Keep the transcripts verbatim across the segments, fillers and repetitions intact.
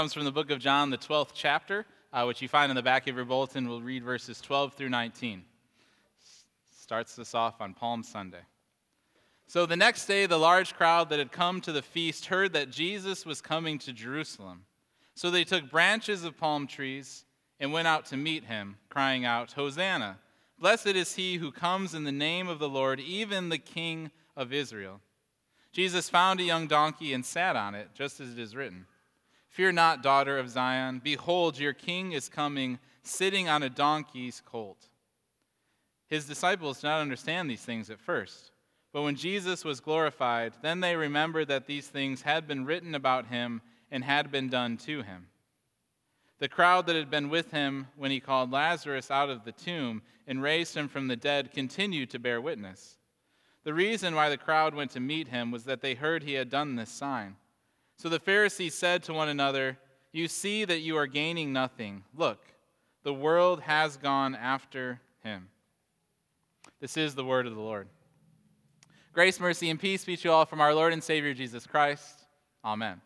Comes from the book of John, the twelfth chapter, uh, which you find in the back of your bulletin. We'll read verses twelve through nineteen. Starts us off on Palm Sunday. So the next day, the large crowd that had come to the feast heard that Jesus was coming to Jerusalem. So they took branches of palm trees and went out to meet him, crying out, "Hosanna! Blessed is he who comes in the name of the Lord, even the King of Israel." Jesus found a young donkey and sat on it, just as it is written, "Fear not, daughter of Zion. Behold, your king is coming, sitting on a donkey's colt." His disciples did not understand these things at first. But when Jesus was glorified, then they remembered that these things had been written about him and had been done to him. The crowd that had been with him when he called Lazarus out of the tomb and raised him from the dead continued to bear witness. The reason why the crowd went to meet him was that they heard he had done this sign. So the Pharisees said to one another, "You see that you are gaining nothing. Look, the world has gone after him." This is the word of the Lord. Grace, mercy, and peace be to you all from our Lord and Savior Jesus Christ. Amen.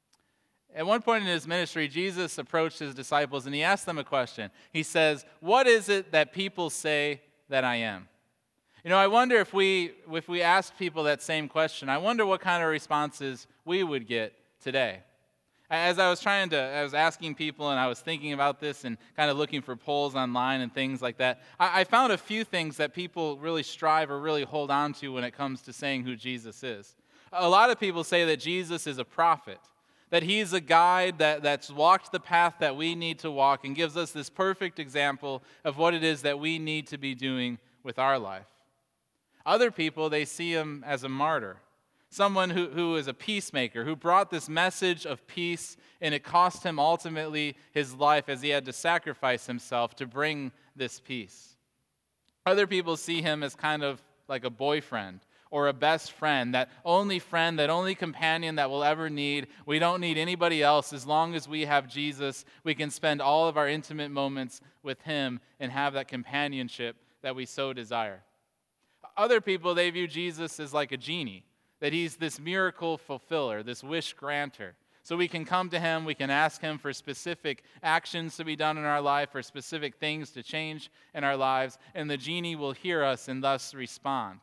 At one point in his ministry, Jesus approached his disciples and he asked them a question. He says, "What is it that people say that I am?" You know, I wonder if we if we asked people that same question, I wonder what kind of responses we would get today. As I was trying to, I was asking people and I was thinking about this and kind of looking for polls online and things like that, I, I found a few things that people really strive or really hold on to when it comes to saying who Jesus is. A lot of people say that Jesus is a prophet, that he's a guide that, that's walked the path that we need to walk and gives us this perfect example of what it is that we need to be doing with our life. Other people, they see him as a martyr, someone who, who is a peacemaker, who brought this message of peace, and it cost him ultimately his life as he had to sacrifice himself to bring this peace. Other people see him as kind of like a boyfriend or a best friend, that only friend, that only companion that we'll ever need. We don't need anybody else. As long as we have Jesus, we can spend all of our intimate moments with him and have that companionship that we so desire. Other people, they view Jesus as like a genie, that he's this miracle fulfiller, this wish granter. So we can come to him, we can ask him for specific actions to be done in our life or specific things to change in our lives, and the genie will hear us and thus respond.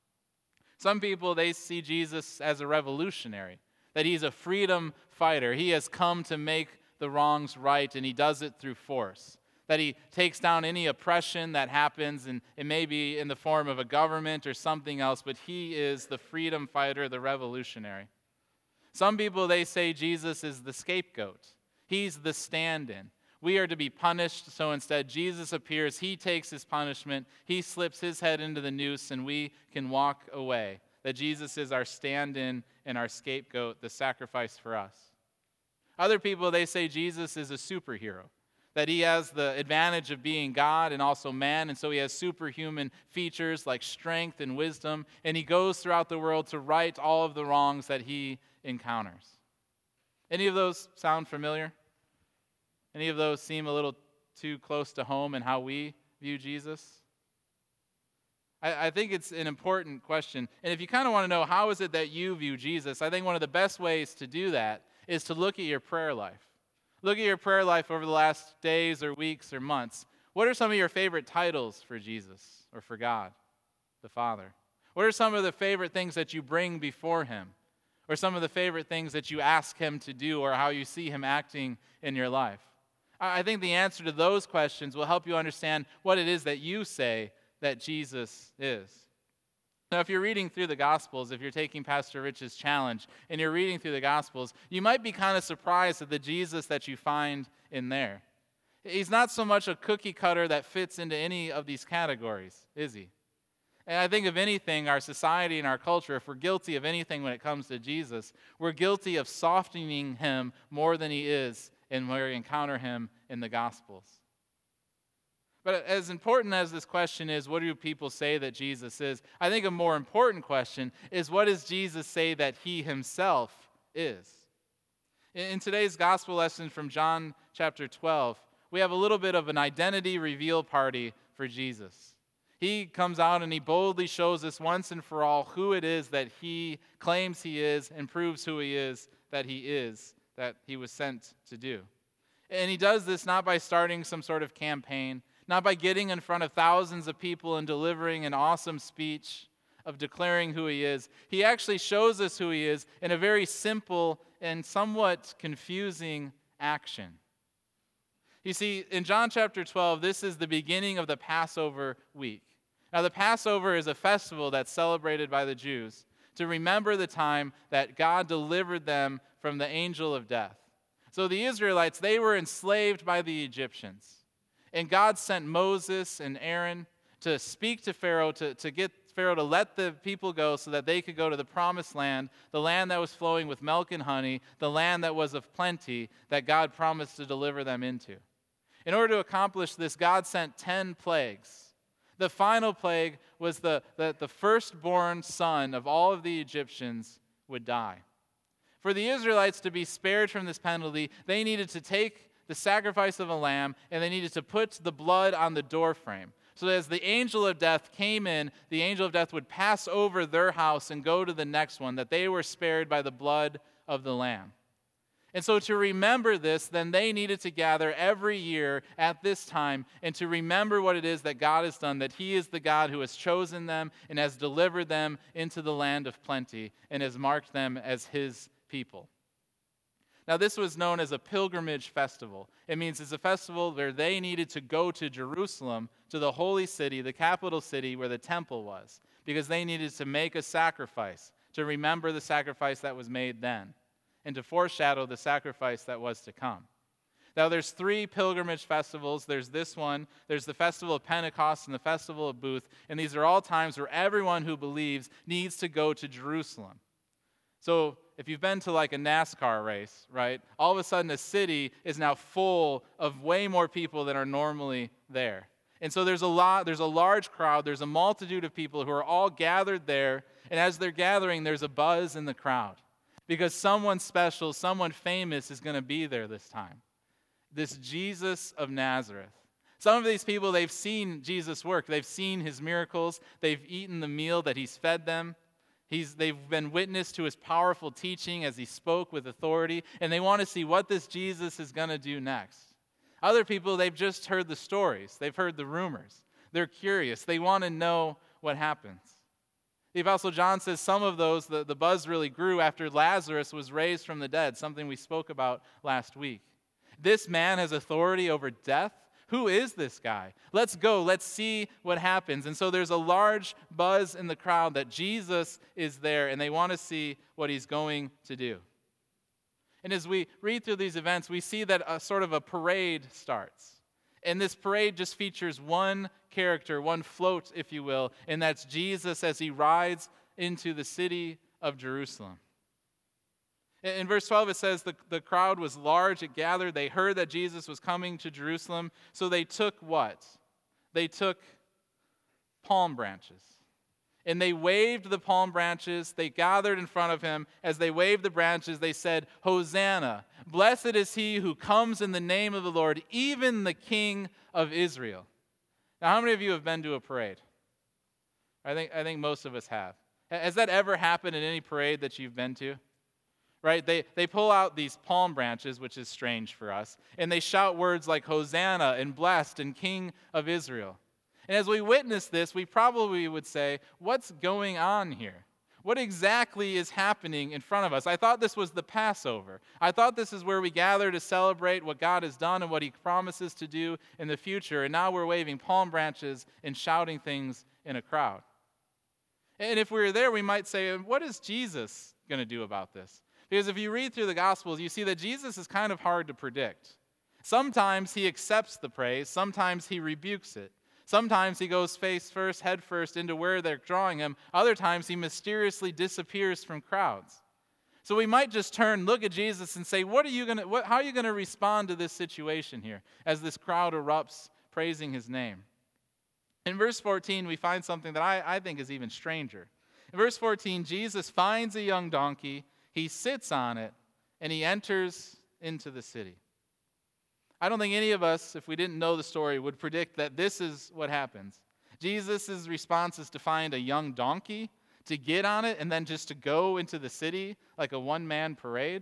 Some people, they see Jesus as a revolutionary, that he's a freedom fighter. He has come to make the wrongs right, and he does it through force. That he takes down any oppression that happens, and it may be in the form of a government or something else, but he is the freedom fighter, the revolutionary. Some people, they say Jesus is the scapegoat. He's the stand-in. We are to be punished, so instead Jesus appears, he takes his punishment, he slips his head into the noose, and we can walk away. That Jesus is our stand-in and our scapegoat, the sacrifice for us. Other people, they say Jesus is a superhero, that he has the advantage of being God and also man, and so he has superhuman features like strength and wisdom, and he goes throughout the world to right all of the wrongs that he encounters. Any of those sound familiar? Any of those seem a little too close to home in how we view Jesus? I, I think it's an important question, and if you kind of want to know how is it that you view Jesus, I think one of the best ways to do that is to look at your prayer life. Look at your prayer life over the last days or weeks or months. What are some of your favorite titles for Jesus or for God, the Father? What are some of the favorite things that you bring before him? Or some of the favorite things that you ask him to do or how you see him acting in your life? I think the answer to those questions will help you understand what it is that you say that Jesus is. Now, if you're reading through the Gospels, if you're taking Pastor Rich's challenge, and you're reading through the Gospels, you might be kind of surprised at the Jesus that you find in there. He's not so much a cookie cutter that fits into any of these categories, is he? And I think if anything, our society and our culture, if we're guilty of anything when it comes to Jesus, we're guilty of softening him more than he is and when we encounter him in the Gospels. But as important as this question is, what do people say that Jesus is? I think a more important question is, what does Jesus say that he himself is? In today's gospel lesson from John chapter twelve, we have a little bit of an identity reveal party for Jesus. He comes out and he boldly shows us once and for all who it is that he claims he is and proves who he is that he is, that he was sent to do. And he does this not by starting some sort of campaign, not by getting in front of thousands of people and delivering an awesome speech of declaring who he is. He actually shows us who he is in a very simple and somewhat confusing action. You see, in John chapter twelve, this is the beginning of the Passover week. Now, the Passover is a festival that's celebrated by the Jews to remember the time that God delivered them from the angel of death. So the Israelites, they were enslaved by the Egyptians. And God sent Moses and Aaron to speak to Pharaoh, to, to get Pharaoh to let the people go so that they could go to the promised land, the land that was flowing with milk and honey, the land that was of plenty that God promised to deliver them into. In order to accomplish this, God sent ten plagues. The final plague was the, the, the firstborn son of all of the Egyptians would die. For the Israelites to be spared from this penalty, they needed to take the sacrifice of a lamb and they needed to put the blood on the doorframe. So as the angel of death came in, the angel of death would pass over their house and go to the next one, that they were spared by the blood of the lamb. And so to remember this, then they needed to gather every year at this time and to remember what it is that God has done, that he is the God who has chosen them and has delivered them into the land of plenty and has marked them as his people. Now, this was known as a pilgrimage festival. It means it's a festival where they needed to go to Jerusalem, to the holy city, the capital city where the temple was, because they needed to make a sacrifice to remember the sacrifice that was made then, and to foreshadow the sacrifice that was to come. Now, there's three pilgrimage festivals. There's this one, there's the Festival of Pentecost and the Festival of Booth, and these are all times where everyone who believes needs to go to Jerusalem. So if you've been to like a NASCAR race, right, all of a sudden a city is now full of way more people than are normally there. And so there's a lot, there's a large crowd, there's a multitude of people who are all gathered there, and as they're gathering, there's a buzz in the crowd. Because someone special, someone famous is going to be there this time. This Jesus of Nazareth. Some of these people, they've seen Jesus work. They've seen his miracles. They've eaten the meal that he's fed them. He's, they've been witness to his powerful teaching as he spoke with authority. And they want to see what this Jesus is going to do next. Other people, they've just heard the stories. They've heard the rumors. They're curious. They want to know what happens. The Apostle John says some of those, the, the buzz really grew after Lazarus was raised from the dead, something we spoke about last week. This man has authority over death. Who is this guy? Let's go. Let's see what happens. And so there's a large buzz in the crowd that Jesus is there, and they want to see what he's going to do. And as we read through these events, we see that a sort of a parade starts. And this parade just features one character, one float, if you will, and that's Jesus as he rides into the city of Jerusalem. In verse twelve, it says the, the crowd was large, it gathered, they heard that Jesus was coming to Jerusalem, so they took what? They took palm branches. And they waved the palm branches, they gathered in front of him. As they waved the branches, they said, Hosanna, blessed is he who comes in the name of the Lord, even the King of Israel. Now, how many of you have been to a parade? I think, I think most of us have. Has that ever happened in any parade that you've been to? Right? They, they pull out these palm branches, which is strange for us, and they shout words like Hosanna and blessed and King of Israel. And as we witness this, we probably would say, what's going on here? What exactly is happening in front of us? I thought this was the Passover. I thought this is where we gather to celebrate what God has done and what he promises to do in the future. And now we're waving palm branches and shouting things in a crowd. And if we were there, we might say, what is Jesus going to do about this? Because if you read through the Gospels, you see that Jesus is kind of hard to predict. Sometimes he accepts the praise. Sometimes he rebukes it. Sometimes he goes face first, head first into where they're drawing him. Other times he mysteriously disappears from crowds. So we might just turn, look at Jesus and say, what are you going to, what, how are you going to respond to this situation here as this crowd erupts praising his name? In verse fourteen, we find something that I, I think is even stranger. In verse fourteen, Jesus finds a young donkey, he sits on it, and he enters into the city. I don't think any of us, if we didn't know the story, would predict that this is what happens. Jesus' response is to find a young donkey, to get on it, and then just to go into the city like a one-man parade.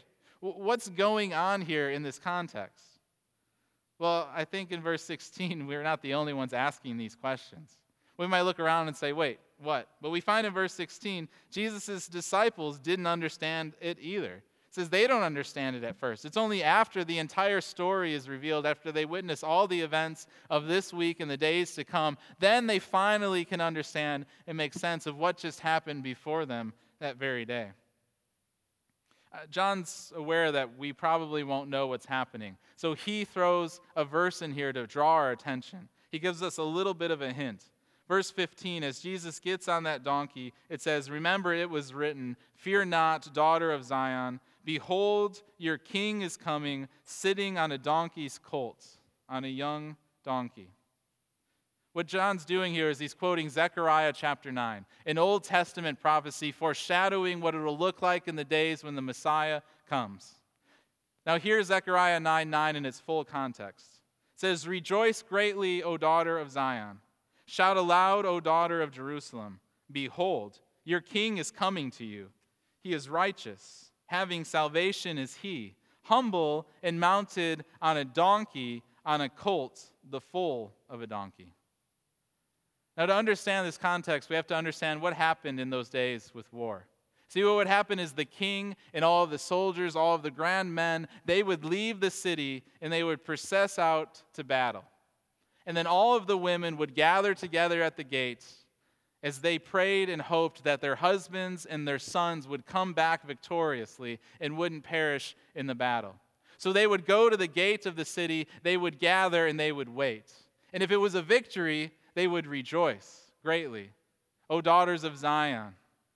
What's going on here in this context? Well, I think in verse sixteen, we're not the only ones asking these questions. We might look around and say, wait, what? But we find in verse sixteen, Jesus' disciples didn't understand it either. It says they don't understand it at first. It's only after the entire story is revealed, after they witness all the events of this week and the days to come, then they finally can understand and make sense of what just happened before them that very day. Uh, John's aware that we probably won't know what's happening, so he throws a verse in here to draw our attention. He gives us a little bit of a hint. Verse fifteen, as Jesus gets on that donkey, it says, "Remember it was written, 'Fear not, daughter of Zion. Behold, your king is coming, sitting on a donkey's colt,'" on a young donkey. What John's doing here is he's quoting Zechariah chapter nine, an Old Testament prophecy foreshadowing what it will look like in the days when the Messiah comes. Now here's Zechariah nine nine in its full context. It says, "Rejoice greatly, O daughter of Zion. Shout aloud, O daughter of Jerusalem. Behold, your king is coming to you. He is righteous, having salvation is he, humble and mounted on a donkey, on a colt, the foal of a donkey." Now, to understand this context, we have to understand what happened in those days with war. See, what would happen is the king and all of the soldiers, all of the grand men, they would leave the city and they would process out to battle. And then all of the women would gather together at the gates as they prayed and hoped that their husbands and their sons would come back victoriously and wouldn't perish in the battle. So they would go to the gate of the city, they would gather, and they would wait. And if it was a victory, they would rejoice greatly. O daughters of Zion,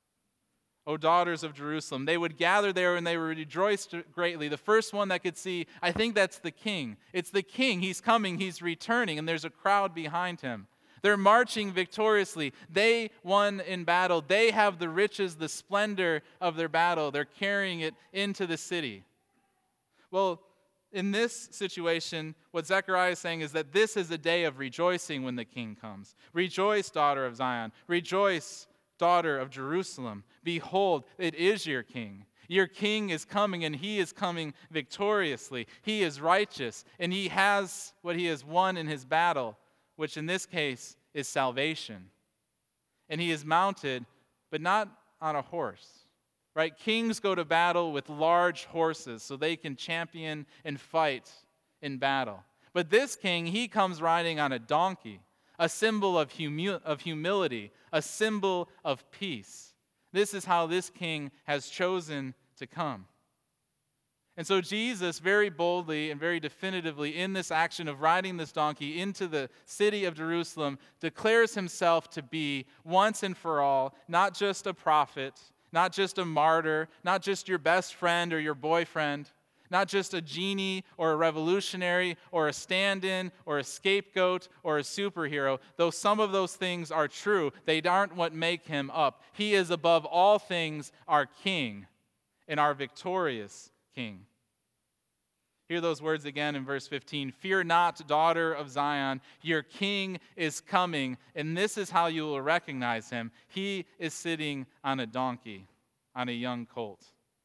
O daughters of Jerusalem. They would gather there and they would rejoice greatly. The first one that could see, I think that's the king. It's the king. He's coming. He's returning. And there's a crowd behind him. They're marching victoriously. They won in battle. They have the riches, the splendor of their battle. They're carrying it into the city. Well, in this situation, what Zechariah is saying is that this is a day of rejoicing when the king comes. Rejoice, daughter of Zion. Rejoice, daughter of Jerusalem. Behold, it is your king. Your king is coming, and he is coming victoriously. He is righteous, and he has what he has won in his battle, which in this case is salvation. And he is mounted, but not on a horse. Right? Kings go to battle with large horses so they can champion and fight in battle. But this king, he comes riding on a donkey, a symbol of, humi- of humility, a symbol of peace. This is how this king has chosen to come. And so Jesus very boldly and very definitively in this action of riding this donkey into the city of Jerusalem declares himself to be once and for all not just a prophet, not just a martyr, not just your best friend or your boyfriend, not just a genie or a revolutionary or a stand-in or a scapegoat or a superhero. Though some of those things are true, they aren't what make him up. He is above all things our king and our victorious king. Hear those words again in verse fifteen. "Fear not, daughter of Zion, your king is coming, and this is how you will recognize him. He is sitting on a donkey, on a young colt."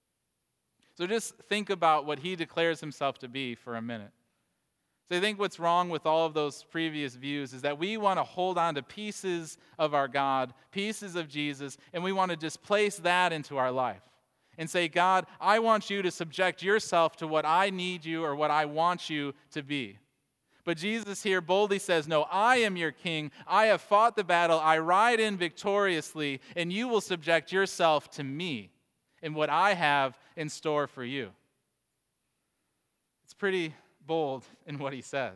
So just think about what he declares himself to be for a minute. So I think what's wrong with all of those previous views is that we want to hold on to pieces of our God, pieces of Jesus, and we want to displace that into our life. And say, God, I want you to subject yourself to what I need you or what I want you to be. But Jesus here boldly says, no, I am your king. I have fought the battle. I ride in victoriously, and you will subject yourself to me and what I have in store for you. It's pretty bold in what he says.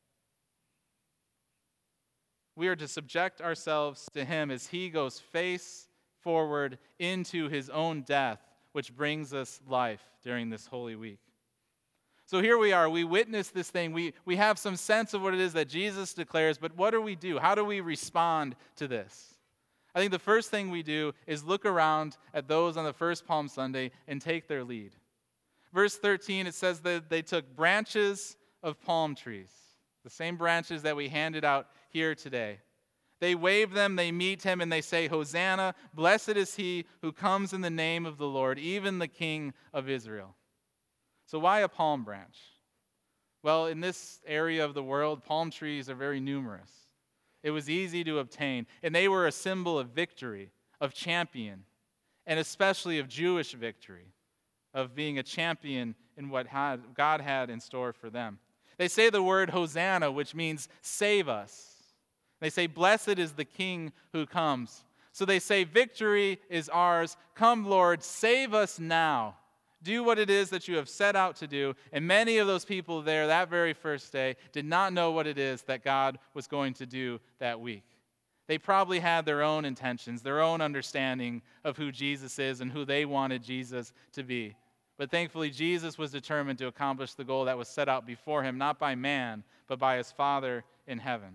We are to subject ourselves to him as he goes face forward into his own death, which brings us life during this Holy Week. So here we are. We witness this thing. We, we have some sense of what it is that Jesus declares, but what do we do? How do we respond to this? I think the first thing we do is look around at those on the first Palm Sunday and take their lead. Verse thirteen, it says that they took branches of palm trees, the same branches that we handed out here today. They wave them, they meet him, and they say, Hosanna, blessed is he who comes in the name of the Lord, even the King of Israel. So why a palm branch? Well, in this area of the world, palm trees are very numerous. It was easy to obtain, and they were a symbol of victory, of champion, and especially of Jewish victory, of being a champion in what had, God had in store for them. They say the word Hosanna, which means save us. They say, blessed is the King who comes. So they say, victory is ours. Come, Lord, save us now. Do what it is that you have set out to do. And many of those people there that very first day did not know what it is that God was going to do that week. They probably had their own intentions, their own understanding of who Jesus is and who they wanted Jesus to be. But thankfully, Jesus was determined to accomplish the goal that was set out before him, not by man, but by his Father in heaven.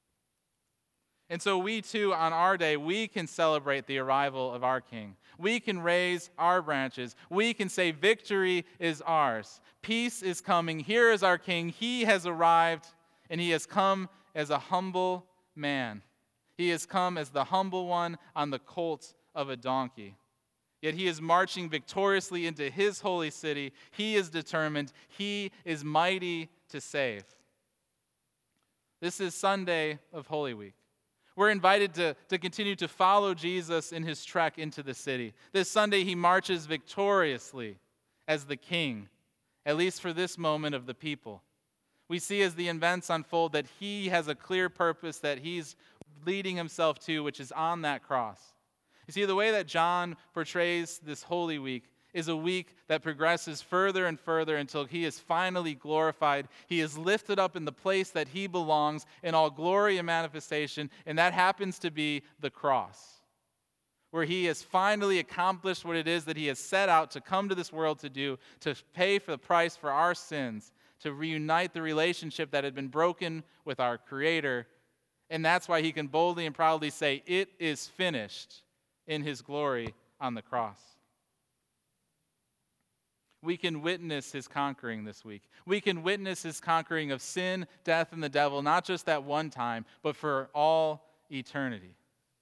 And so we too, on our day, we can celebrate the arrival of our King. We can raise our branches. We can say victory is ours. Peace is coming. Here is our King. He has arrived, and he has come as a humble man. He has come as the humble one on the colt of a donkey. Yet he is marching victoriously into his holy city. He is determined. He is mighty to save. This is Sunday of Holy Week. We're invited to, to continue to follow Jesus in his trek into the city. This Sunday, he marches victoriously as the king, at least for this moment of the people. We see as the events unfold that he has a clear purpose that he's leading himself to, which is on that cross. You see, the way that John portrays this Holy Week is a week that progresses further and further until he is finally glorified. He is lifted up in the place that he belongs in all glory and manifestation, and that happens to be the cross, where he has finally accomplished what it is that he has set out to come to this world to do, to pay for the price for our sins, to reunite the relationship that had been broken with our Creator. And that's why he can boldly and proudly say, "It is finished," in his glory on the cross. We can witness his conquering this week. We can witness his conquering of sin, death, and the devil, not just that one time, but for all eternity.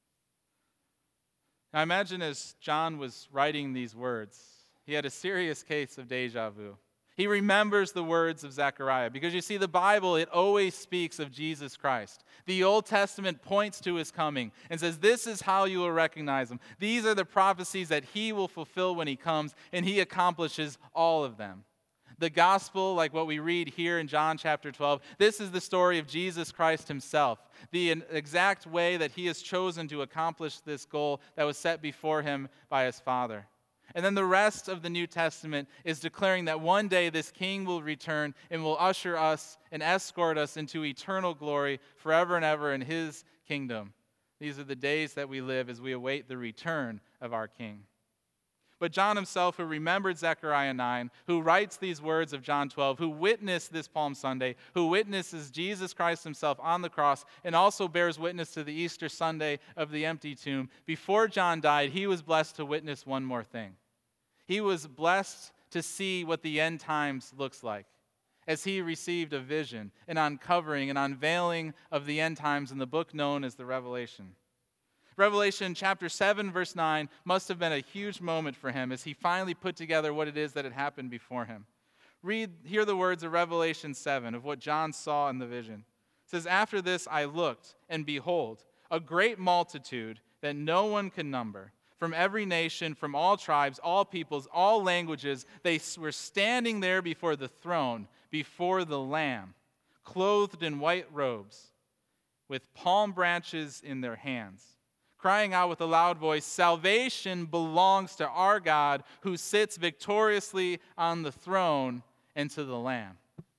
Now imagine as John was writing these words, he had a serious case of deja vu. He remembers the words of Zechariah, because you see, the Bible, it always speaks of Jesus Christ. The Old Testament points to his coming and says, this is how you will recognize him. These are the prophecies that he will fulfill when he comes, and he accomplishes all of them. The gospel, like what we read here in John chapter twelve, this is the story of Jesus Christ himself, the exact way that he has chosen to accomplish this goal that was set before him by his Father. And then the rest of the New Testament is declaring that one day this King will return and will usher us and escort us into eternal glory forever and ever in his kingdom. These are the days that we live as we await the return of our King. But John himself, who remembered Zechariah nine, who writes these words of John twelve, who witnessed this Palm Sunday, who witnesses Jesus Christ himself on the cross, and also bears witness to the Easter Sunday of the empty tomb, before John died, he was blessed to witness one more thing. He was blessed to see what the end times looks like, as he received a vision, an uncovering, an unveiling of the end times in the book known as the Revelation. Revelation chapter seven, verse nine must have been a huge moment for him as he finally put together what it is that had happened before him. Read, hear the words of Revelation seven, of what John saw in the vision. It says, after this I looked, and behold, a great multitude that no one can number, from every nation, from all tribes, all peoples, all languages, they were standing there before the throne, before the Lamb, clothed in white robes, with palm branches in their hands, crying out with a loud voice, salvation belongs to our God who sits victoriously on the throne and to the Lamb.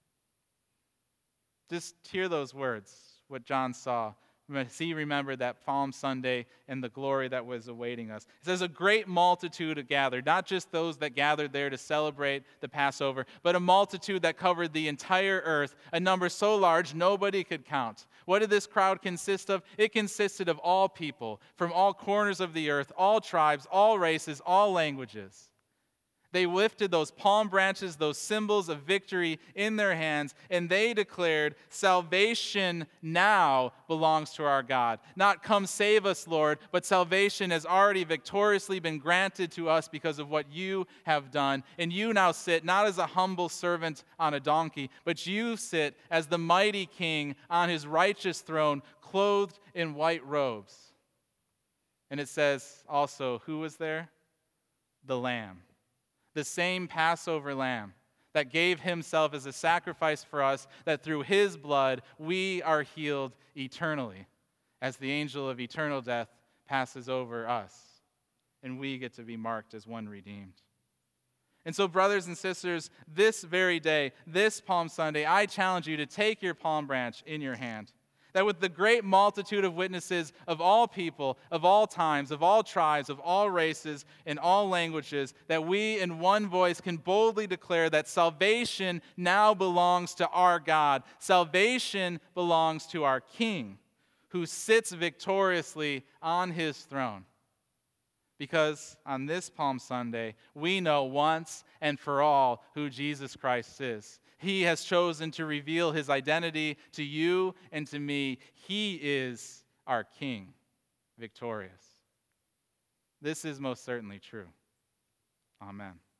Just hear those words, what John saw. He remembered that Palm Sunday and the glory that was awaiting us. It says a great multitude gathered, not just those that gathered there to celebrate the Passover, but a multitude that covered the entire earth, a number so large nobody could count. What did this crowd consist of? It consisted of all people, from all corners of the earth, all tribes, all races, all languages. They lifted those palm branches, those symbols of victory in their hands, and they declared, salvation now belongs to our God. Not come save us, Lord, but salvation has already victoriously been granted to us because of what you have done. And you now sit not as a humble servant on a donkey, but you sit as the mighty king on his righteous throne, clothed in white robes. And it says also, who was there? The Lamb. The same Passover lamb that gave himself as a sacrifice for us, that through his blood we are healed eternally, as the angel of eternal death passes over us, and we get to be marked as one redeemed. And so, brothers and sisters, this very day, this Palm Sunday, I challenge you to take your palm branch in your hand, that with the great multitude of witnesses of all people, of all times, of all tribes, of all races, and all languages, that we in one voice can boldly declare that salvation now belongs to our God. Salvation belongs to our King, who sits victoriously on his throne. Because on this Palm Sunday, we know once and for all who Jesus Christ is. He has chosen to reveal his identity to you and to me. He is our King, victorious. This is most certainly true. Amen.